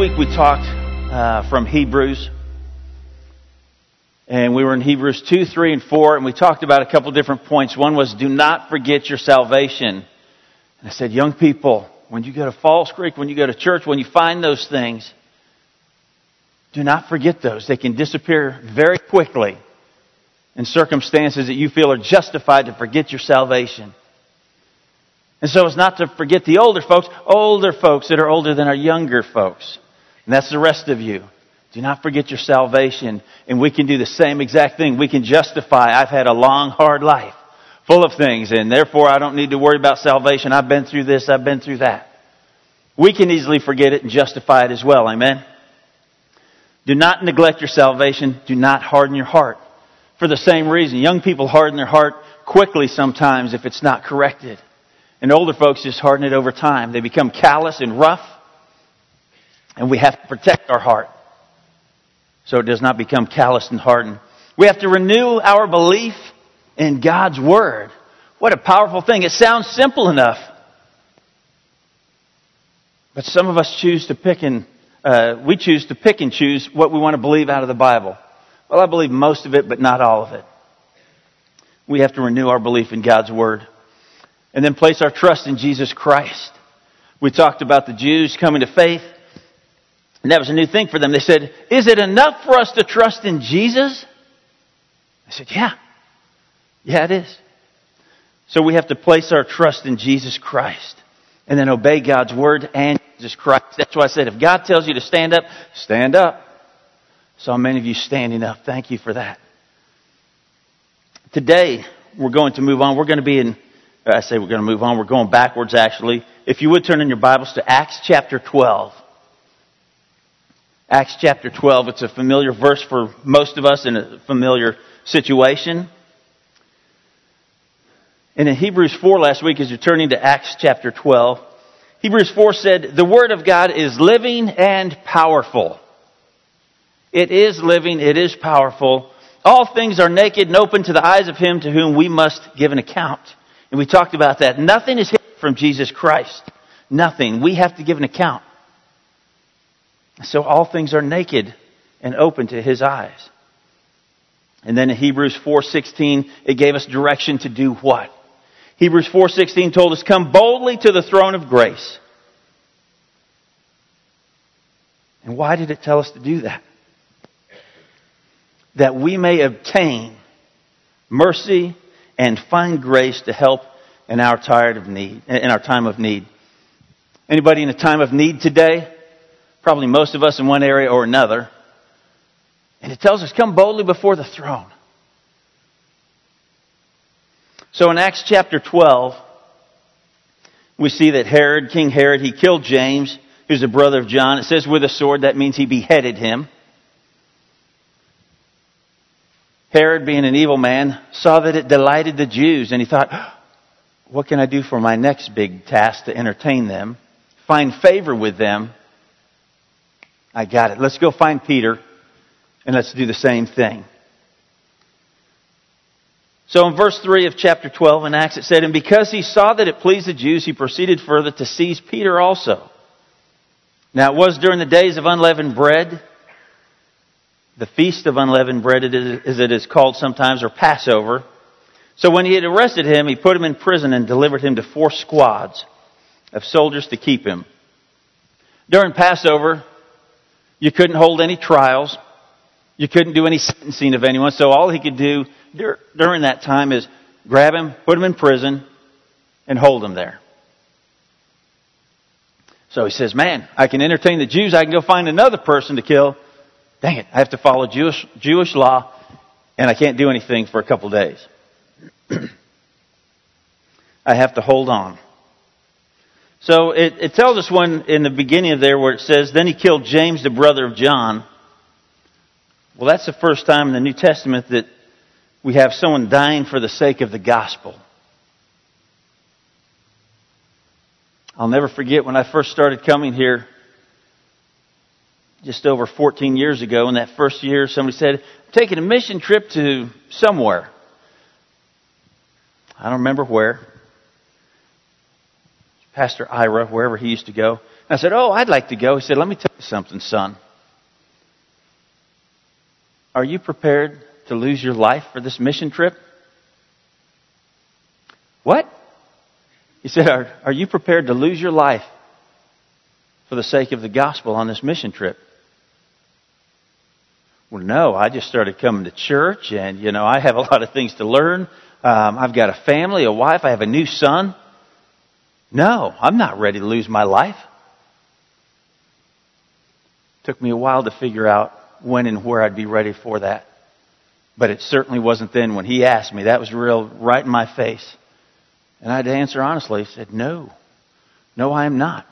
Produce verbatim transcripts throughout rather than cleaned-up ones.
week we talked uh, from Hebrews, and we were in Hebrews two, three, and four, and we talked about a couple different points. One was, do not forget your salvation. And I said, young people, when you go to Falls Creek, when you go to church, when you find those things, do not forget those. They can disappear very quickly in circumstances that you feel are justified to forget your salvation. And so it's not to forget the older folks, older folks that are older than our younger folks. And that's the rest of you. Do not forget your salvation. And we can do the same exact thing. We can justify, I've had a long, hard life full of things, and therefore I don't need to worry about salvation. I've been through this, I've been through that. We can easily forget it and justify it as well. Amen? Do not neglect your salvation. Do not harden your heart. For the same reason, young people harden their heart quickly sometimes if it's not corrected. And older folks just harden it over time. They become callous and rough. And we have to protect our heart so it does not become callous and hardened. We have to renew our belief in God's Word. What a powerful thing. It sounds simple enough. But some of us choose to pick and, uh, we choose to pick and choose what we want to believe out of the Bible. Well, I believe most of it, but not all of it. We have to renew our belief in God's Word. And then place our trust in Jesus Christ. We talked about the Jews coming to faith. And that was a new thing for them. They said, is it enough for us to trust in Jesus? I said, yeah. Yeah, it is. So we have to place our trust in Jesus Christ. And then obey God's Word and Jesus Christ. That's why I said, if God tells you to stand up, stand up. Saw many of you standing up. Thank you for that. Today, we're going to move on. We're going to be in... I say we're going to move on. We're going backwards, actually. If you would turn in your Bibles to Acts chapter twelve. Acts chapter twelve. It's a familiar verse for most of us in a familiar situation. And in Hebrews four last week, as you're turning to Acts chapter twelve, Hebrews four said, the Word of God is living and powerful. It is living. It is powerful. All things are naked and open to the eyes of Him to whom we must give an account. And we talked about that. Nothing is hidden from Jesus Christ. Nothing. We have to give an account. So all things are naked and open to His eyes. And then in Hebrews four sixteen, it gave us direction to do what? Hebrews four sixteen told us, come boldly to the throne of grace. And why did it tell us to do that? That we may obtain mercy and find grace to help in our tired of need, in our time of need. Anybody in a time of need today? Probably most of us in one area or another. And it tells us, come boldly before the throne. So in Acts chapter twelve, we see that Herod, King Herod, he killed James, who's the brother of John. It says with a sword, that means he beheaded him. Herod, being an evil man, saw that it delighted the Jews, and he thought, what can I do for my next big task to entertain them? Find favor with them. I got it. Let's go find Peter, and let's do the same thing. So in verse three of chapter twelve in Acts, it said, and because he saw that it pleased the Jews, he proceeded further to seize Peter also. Now it was during the days of unleavened bread, the feast of unleavened bread, as it is called sometimes, or Passover. So when he had arrested him, he put him in prison and delivered him to four squads of soldiers to keep him. During Passover, you couldn't hold any trials. You couldn't do any sentencing of anyone. So all he could do during that time is grab him, put him in prison, and hold him there. So he says, man, I can entertain the Jews. I can go find another person to kill. Dang it, I have to follow Jewish Jewish law, and I can't do anything for a couple days. I have to hold on. So it, it tells us when in the beginning of there where it says, then he killed James, the brother of John. Well, that's the first time in the New Testament that we have someone dying for the sake of the gospel. I'll never forget when I first started coming here just over fourteen years ago. In that first year, somebody said, I'm taking a mission trip to somewhere. I don't remember where. Pastor Ira, wherever he used to go. I said, oh, I'd like to go. He said, let me tell you something, son. Are you prepared to lose your life for this mission trip? What? He said, are, are you prepared to lose your life for the sake of the gospel on this mission trip? Well, no, I just started coming to church and, you know, I have a lot of things to learn. Um, I've got a family, a wife, I have a new son. No, I'm not ready to lose my life. Took me a while to figure out when and where I'd be ready for that. But it certainly wasn't then when he asked me. That was real right in my face. And I had to answer honestly. He said, no, no, I am not.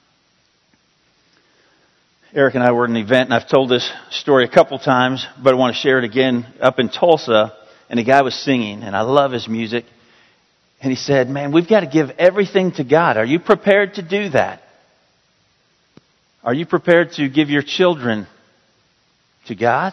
Eric and I were at an event, and I've told this story a couple times, but I want to share it again up in Tulsa. And a guy was singing, and I love his music. And he said, man, we've got to give everything to God. Are you prepared to do that? Are you prepared to give your children to God?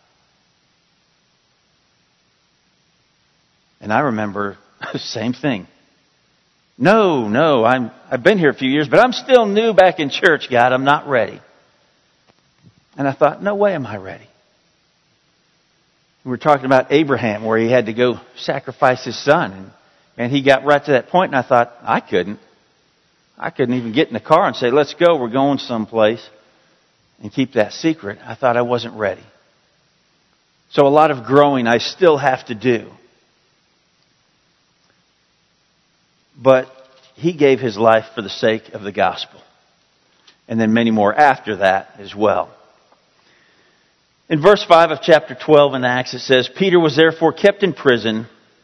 And I remember the same thing. No, no, I'm, I've been here a few years, but I'm still new back in church, God. I'm not ready. And I thought, no way am I ready. We were talking about Abraham, where he had to go sacrifice his son. And, and he got right to that point, and I thought, I couldn't. I couldn't even get in the car and say, let's go, we're going someplace, and keep that secret. I thought I wasn't ready. So a lot of growing I still have to do. But he gave his life for the sake of the gospel. And then many more after that as well. In verse five of chapter twelve in Acts, it says, Peter was therefore kept in prison.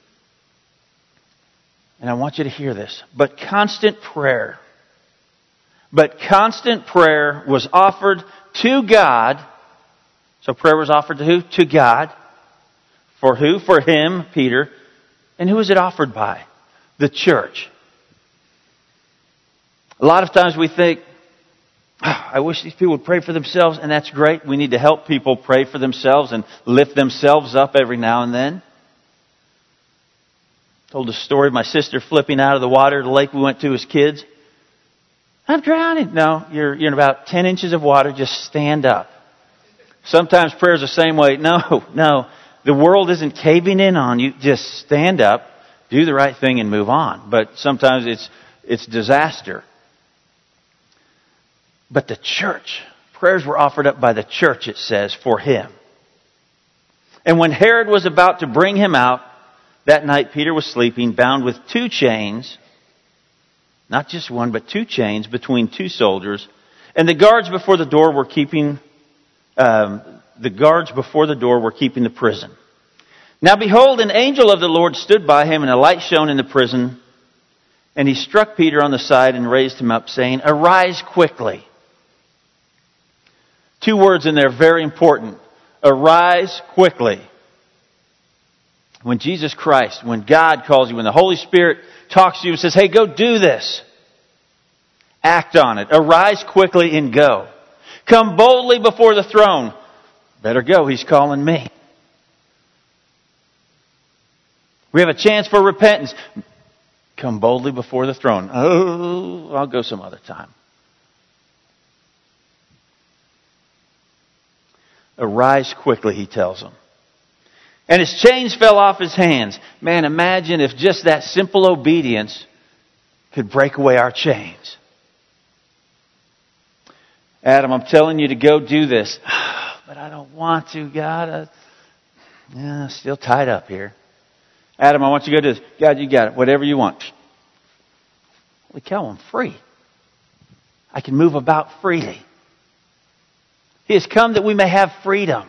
And I want you to hear this. But constant prayer. But constant prayer was offered to God. So prayer was offered to who? To God. For who? For him, Peter. And who was it offered by? The church. A lot of times we think, oh, I wish these people would pray for themselves, and that's great. We need to help people pray for themselves and lift themselves up every now and then. Told a story of my sister flipping out of the water, the lake we went to as kids. I'm drowning. No, you're, you're in about ten inches of water. Just stand up. Sometimes prayer's the same way. No, no. The world isn't caving in on you. Just stand up, do the right thing, and move on. But sometimes it's it's disaster. But the church, prayers were offered up by the church, it says, for him. And when Herod was about to bring him out, that night Peter was sleeping, bound with two chains, not just one, but two chains between two soldiers. And the guards before the door were keeping, um, the guards before the door were keeping the prison. Now behold, an angel of the Lord stood by him, and a light shone in the prison. And he struck Peter on the side and raised him up, saying, arise quickly. Two words in there, very important. Arise quickly. When Jesus Christ, when God calls you, when the Holy Spirit talks to you and says, hey, go do this. Act on it. Arise quickly and go. Come boldly before the throne. Better go, he's calling me. We have a chance for repentance. Come boldly before the throne. Oh, I'll go some other time. Arise quickly, he tells them. And his chains fell off his hands. Man, imagine if just that simple obedience could break away our chains. Adam, I'm telling you to go do this. But I don't want to, God. I, yeah, still tied up here. Adam, I want you to go do this. God, you got it. Whatever you want. Holy cow, I'm free. I can move about freely. He has come that we may have freedom.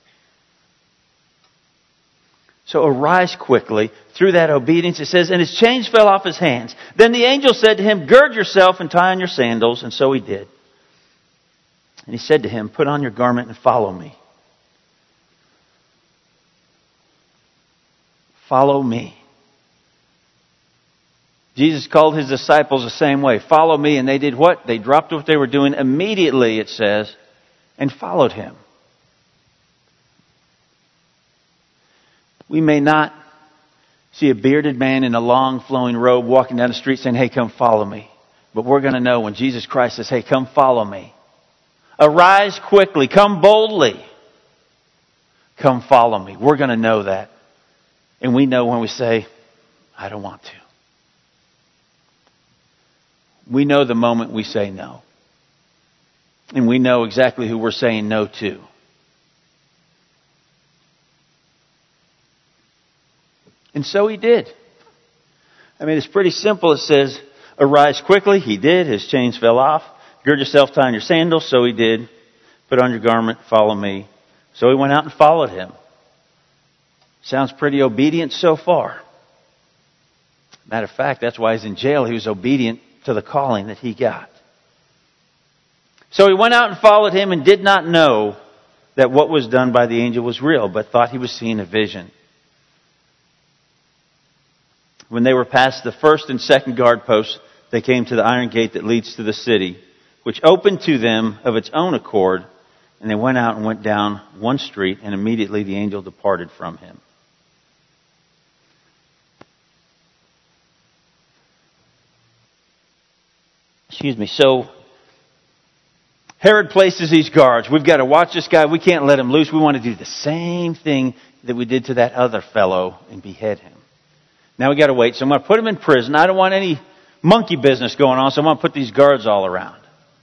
So arise quickly through that obedience. It says, and his chains fell off his hands. Then the angel said to him, gird yourself and tie on your sandals. And so he did. And he said to him, put on your garment and follow me. Follow me. Jesus called his disciples the same way. Follow me. And they did what? They dropped what they were doing immediately, it says, and followed him. We may not see a bearded man in a long flowing robe walking down the street saying, hey, come follow me. But we're going to know when Jesus Christ says, hey, come follow me. Arise quickly. Come boldly. Come follow me. We're going to know that. And we know when we say, I don't want to. We know the moment we say no. And we know exactly who we're saying no to. And so he did. I mean, it's pretty simple. It says, arise quickly. He did. His chains fell off. Gird yourself, tie on your sandals. So he did. Put on your garment. Follow me. So he went out and followed him. Sounds pretty obedient so far. Matter of fact, that's why he's in jail. He was obedient to the calling that he got. So he went out and followed him and did not know that what was done by the angel was real, but thought he was seeing a vision. When they were past the first and second guard posts, they came to the iron gate that leads to the city, which opened to them of its own accord, and they went out and went down one street, and immediately the angel departed from him. Excuse me. So, Herod places these guards. We've got to watch this guy. We can't let him loose. We want to do the same thing that we did to that other fellow and behead him. Now we got to wait. So I'm going to put him in prison. I don't want any monkey business going on, so I'm going to put these guards all around.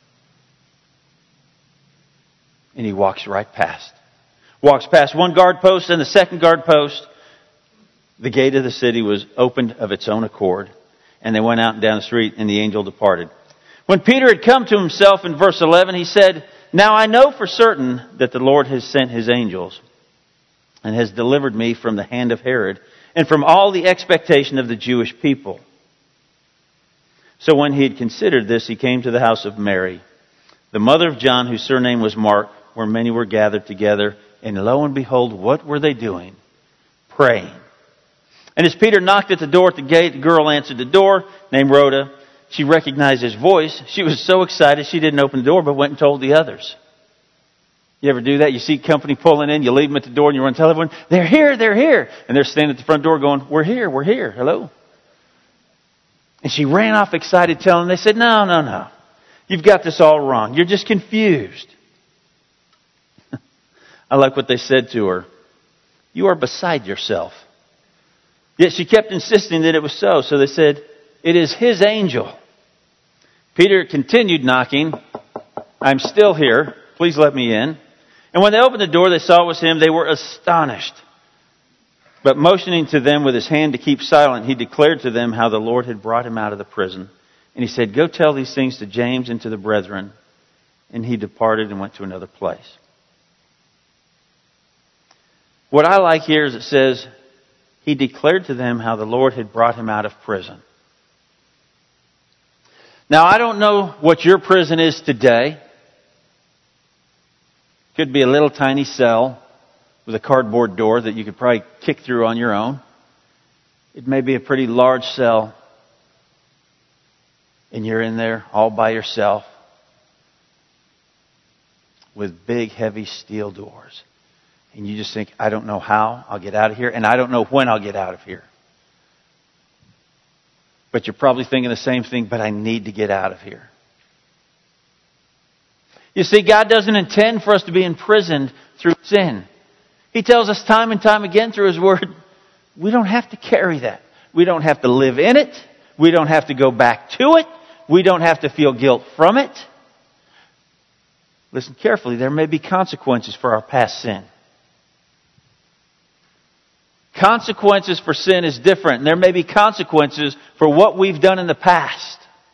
And he walks right past. Walks past one guard post and the second guard post. The gate of the city was opened of its own accord. And they went out and down the street, and the angel departed. When Peter had come to himself in verse eleven, he said, now I know for certain that the Lord has sent his angels and has delivered me from the hand of Herod and from all the expectation of the Jewish people. So when he had considered this, he came to the house of Mary, the mother of John, whose surname was Mark, where many were gathered together. And lo and behold, what were they doing? Praying. And as Peter knocked at the door at the gate, the girl answered the door, named Rhoda. She recognized his voice. She was so excited she didn't open the door, but went and told the others. You ever do that? You see company pulling in, you leave them at the door, and you run and tell everyone, they're here, they're here. And they're standing at the front door going, we're here, we're here, hello. And she ran off excited telling them. They said, no, no, no. You've got this all wrong. You're just confused. I like what they said to her. You are beside yourself. Yet she kept insisting that it was so. So they said, it is his angel. Peter continued knocking. I'm still here. Please let me in. And when they opened the door, they saw it was him. They were astonished. But motioning to them with his hand to keep silent, he declared to them how the Lord had brought him out of the prison. And he said, go tell these things to James and to the brethren. And he departed and went to another place. What I like here is it says, he declared to them how the Lord had brought him out of prison. Now, I don't know what your prison is today. Could be a little tiny cell with a cardboard door that you could probably kick through on your own. It may be a pretty large cell, and you're in there all by yourself with big, heavy steel doors. And you just think, I don't know how I'll get out of here, and I don't know when I'll get out of here. But you're probably thinking the same thing, but I need to get out of here. You see, God doesn't intend for us to be imprisoned through sin. He tells us time and time again through His Word, we don't have to carry that. We don't have to live in it. We don't have to go back to it. We don't have to feel guilt from it. Listen carefully, there may be consequences for our past sin. Consequences for sin is different. And there may be consequences for what we've done in the past.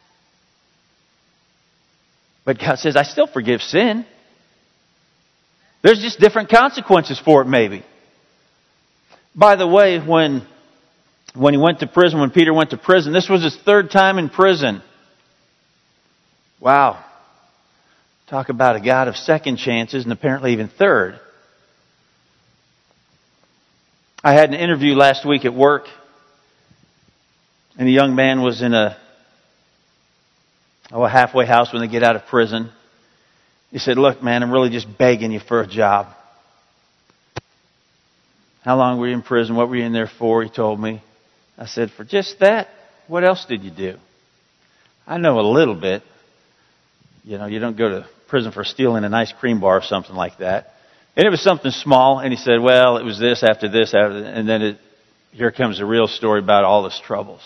But God says, I still forgive sin. There's just different consequences for it maybe. By the way, when, when he went to prison, when Peter went to prison, this was his third time in prison. Wow. Talk about a God of second chances and apparently even third. I had an interview last week at work, and a young man was in a, oh, a halfway house when they get out of prison. He said, look, man, I'm really just begging you for a job. How long were you in prison? What were you in there for? He told me. I said, for just that? What else did you do? I know a little bit. You know, you don't go to prison for stealing an ice cream bar or something like that. And it was something small, and he said, well, it was this after this, after this, and then it, here comes the real story about all his troubles.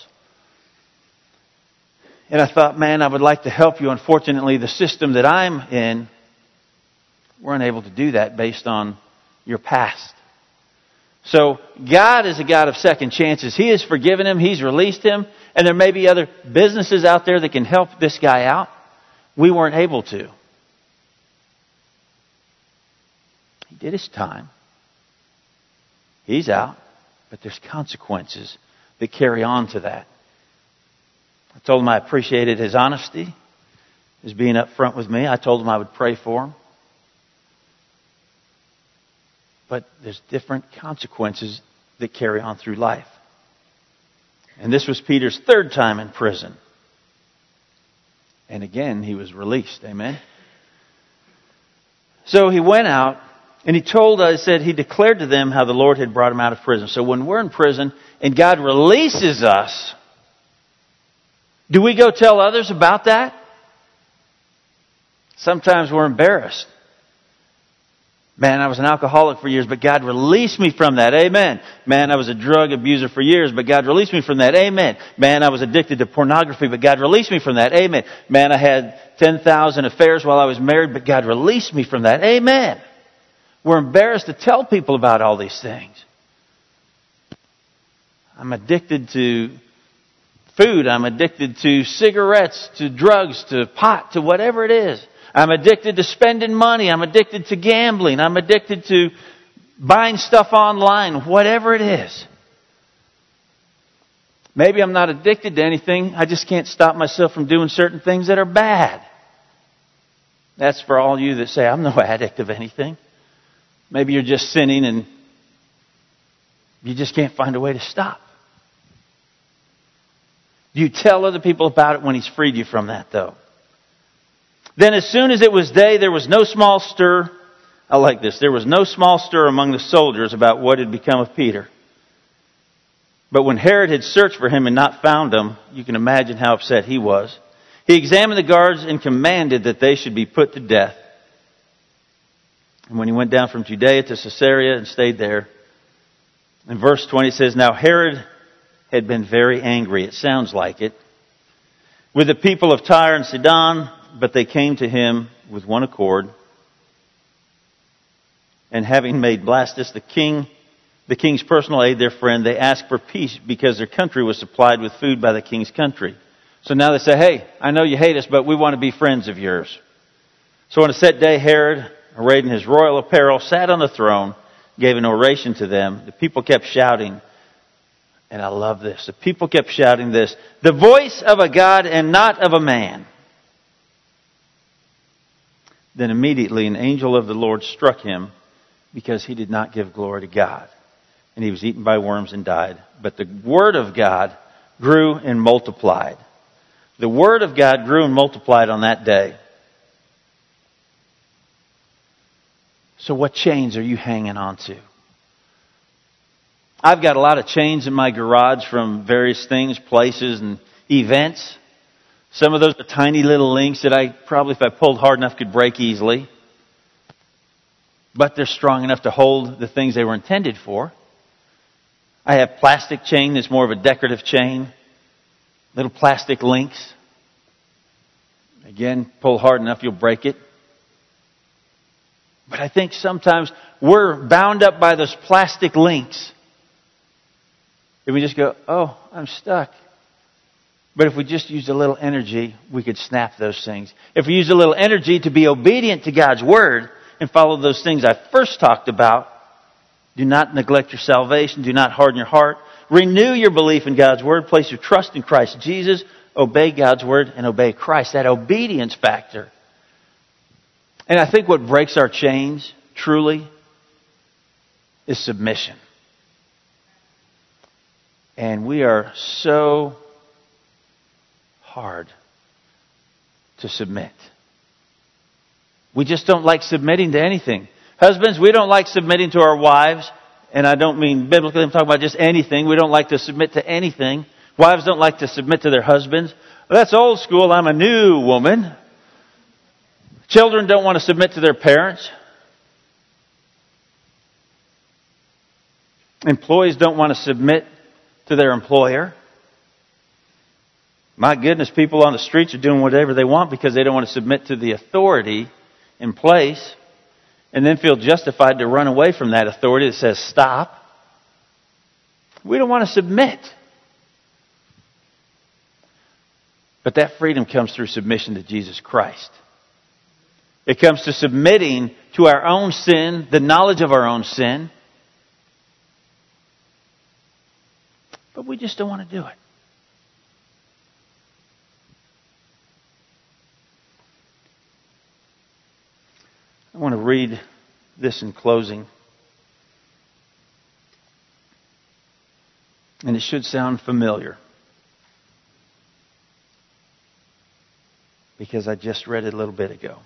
And I thought, man, I would like to help you. Unfortunately, the system that I'm in, we're unable to do that based on your past. So God is a God of second chances. He has forgiven him. He's released him. And there may be other businesses out there that can help this guy out. We weren't able to. He did his time. He's out. But there's consequences that carry on to that. I told him I appreciated his honesty, his being up front with me. I told him I would pray for him. But there's different consequences that carry on through life. And this was Peter's third time in prison. And again, he was released. Amen. So he went out and he told us, said he declared to them how the Lord had brought him out of prison. So when we're in prison and God releases us, do we go tell others about that? Sometimes we're embarrassed. Man, I was an alcoholic for years, but God released me from that. Amen. Man, I was a drug abuser for years, but God released me from that. Amen. Man, I was addicted to pornography, but God released me from that. Amen. Man, I had ten thousand affairs while I was married, but God released me from that. Amen. We're embarrassed to tell people about all these things. I'm addicted to food. I'm addicted to cigarettes, to drugs, to pot, to whatever it is. I'm addicted to spending money. I'm addicted to gambling. I'm addicted to buying stuff online, whatever it is. Maybe I'm not addicted to anything. I just can't stop myself from doing certain things that are bad. That's for all you that say, I'm no addict of anything. Maybe you're just sinning and you just can't find a way to stop. You tell other people about it when He's freed you from that, though. Then as soon as it was day, there was no small stir. I like this. There was no small stir among the soldiers about what had become of Peter. But when Herod had searched for him and not found him, you can imagine how upset he was. He examined the guards and commanded that they should be put to death. And when he went down from Judea to Caesarea and stayed there, in verse twenty it says, Now Herod had been very angry, it sounds like it, with the people of Tyre and Sidon, but they came to him with one accord. And having made Blastus the king, the king's personal aide, their friend, they asked for peace because their country was supplied with food by the king's country. So now they say, hey, I know you hate us, but we want to be friends of yours. So on a set day, Herod, arrayed in his royal apparel, sat on the throne, gave an oration to them. The people kept shouting, and I love this. The people kept shouting this, the voice of a God and not of a man. Then immediately an angel of the Lord struck him because he did not give glory to God. And he was eaten by worms and died. But the word of God grew and multiplied. The word of God grew and multiplied on that day. So what chains are you hanging on to? I've got a lot of chains in my garage from various things, places, and events. Some of those are tiny little links that I probably, if I pulled hard enough, could break easily. But they're strong enough to hold the things they were intended for. I have plastic chain that's more of a decorative chain. Little plastic links. Again, pull hard enough, you'll break it. But I think sometimes we're bound up by those plastic links. And we just go, oh, I'm stuck. But if we just use a little energy, we could snap those things. If we use a little energy to be obedient to God's Word and follow those things I first talked about, do not neglect your salvation. Do not harden your heart. Renew your belief in God's Word. Place your trust in Christ Jesus. Obey God's Word and obey Christ. That obedience factor. And I think what breaks our chains, truly, is submission. And we are so hard to submit. We just don't like submitting to anything. Husbands, we don't like submitting to our wives. And I don't mean biblically, I'm talking about just anything. We don't like to submit to anything. Wives don't like to submit to their husbands. Well, that's old school. I'm a new woman. Children don't want to submit to their parents. Employees don't want to submit to their employer. My goodness, people on the streets are doing whatever they want because they don't want to submit to the authority in place and then feel justified to run away from that authority that says stop. We don't want to submit. But that freedom comes through submission to Jesus Christ. It comes to submitting to our own sin, the knowledge of our own sin. But we just don't want to do it. I want to read this in closing. And it should sound familiar, because I just read it a little bit ago.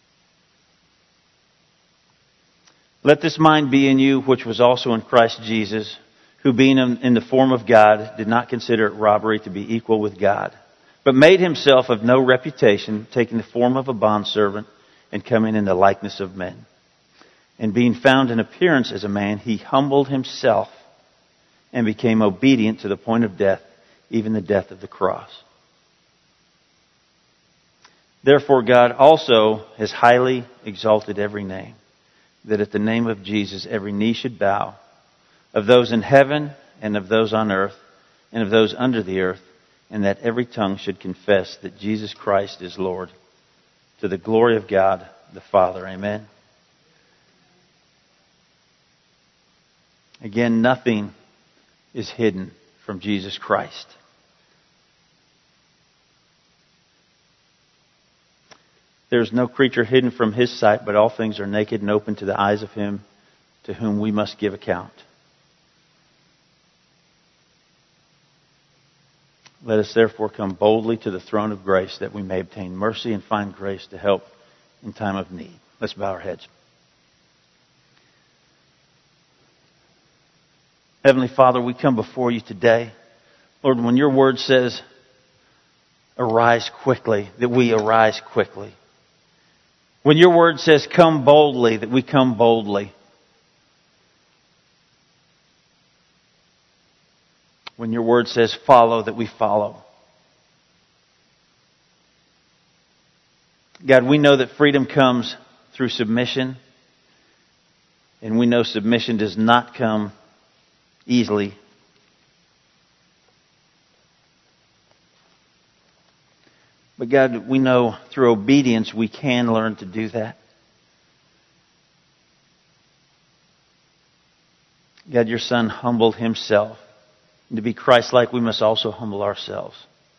Let this mind be in you, which was also in Christ Jesus, who being in the form of God, did not consider it robbery to be equal with God, but made himself of no reputation, taking the form of a bondservant, and coming in the likeness of men. And being found in appearance as a man, he humbled himself and became obedient to the point of death, even the death of the cross. Therefore God also has highly exalted every name, that at the name of Jesus every knee should bow, of those in heaven and of those on earth and of those under the earth, and that every tongue should confess that Jesus Christ is Lord, to the glory of God the Father. Amen. Again, nothing is hidden from Jesus Christ. There is no creature hidden from His sight, but all things are naked and open to the eyes of Him to whom we must give account. Let us therefore come boldly to the throne of grace, that we may obtain mercy and find grace to help in time of need. Let's bow our heads. Heavenly Father, we come before you today. Lord, when your word says, arise quickly, that we arise quickly. When your word says, come boldly, that we come boldly. When your word says, follow, that we follow. God, we know that freedom comes through submission. And we know submission does not come easily. But God, we know through obedience we can learn to do that. God, your Son humbled Himself. And to be Christ-like, we must also humble ourselves.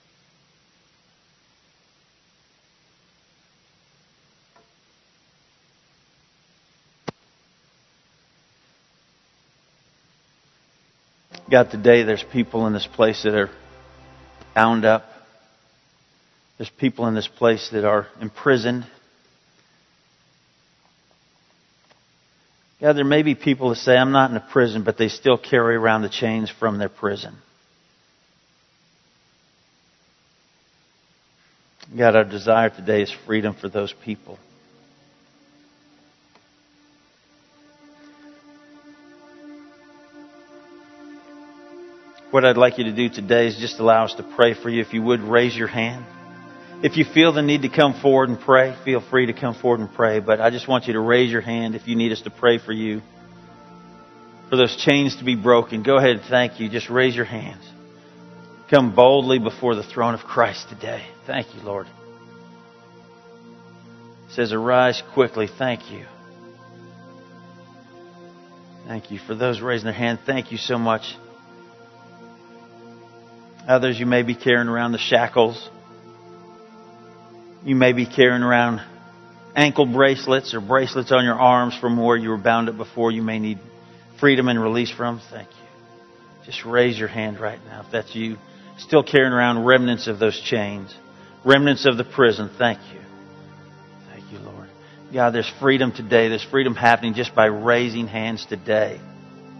God, today there's people in this place that are bound up. There's people in this place that are imprisoned. God, there may be people that say, I'm not in a prison, but they still carry around the chains from their prison. God, our desire today is freedom for those people. What I'd like you to do today is just allow us to pray for you. If you would, raise your hand. If you feel the need to come forward and pray, feel free to come forward and pray. But I just want you to raise your hand if you need us to pray for you. For those chains to be broken, go ahead and thank you. Just raise your hands. Come boldly before the throne of Christ today. Thank you, Lord. It says, arise quickly. Thank you. Thank you. For those raising their hand, thank you so much. Others, you may be carrying around the shackles. You may be carrying around ankle bracelets or bracelets on your arms from where you were bound up before. You may need freedom and release from. Thank you. Just raise your hand right now if that's you. Still carrying around remnants of those chains. Remnants of the prison. Thank you. Thank you, Lord. God, there's freedom today. There's freedom happening just by raising hands today.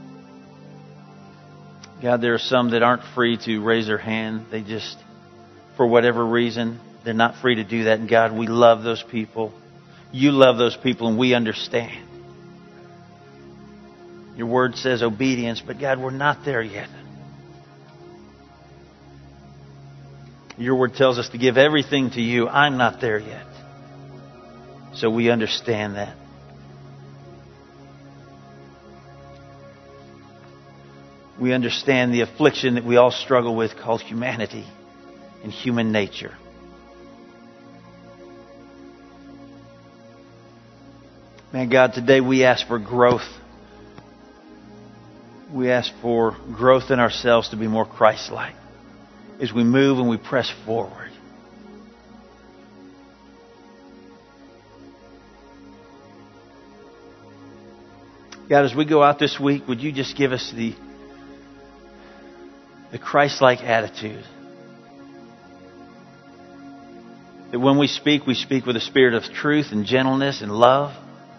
God, there are some that aren't free to raise their hand. They just for whatever reason, they're not free to do that. And God, we love those people. You love those people, and we understand. Your word says obedience, but God, we're not there yet. Your word tells us to give everything to you. I'm not there yet. So we understand that. We understand the affliction that we all struggle with called humanity and human nature. Man, God, today we ask for growth. We ask for growth in ourselves to be more Christ-like as we move and we press forward. God, as we go out this week, would you just give us the, the Christ-like attitude? That when we speak, we speak with a spirit of truth and gentleness and love.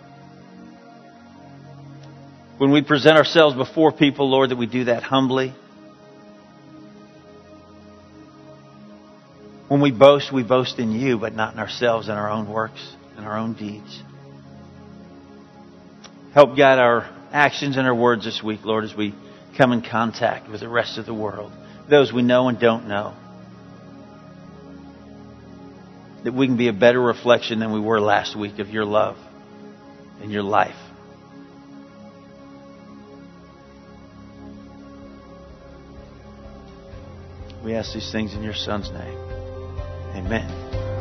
When we present ourselves before people, Lord, that we do that humbly. When we boast, we boast in you, but not in ourselves and our own works and our own deeds. Help guide our actions and our words this week, Lord, as we come in contact with the rest of the world, those we know and don't know. That we can be a better reflection than we were last week of your love and your life. We ask these things in your Son's name. Amen.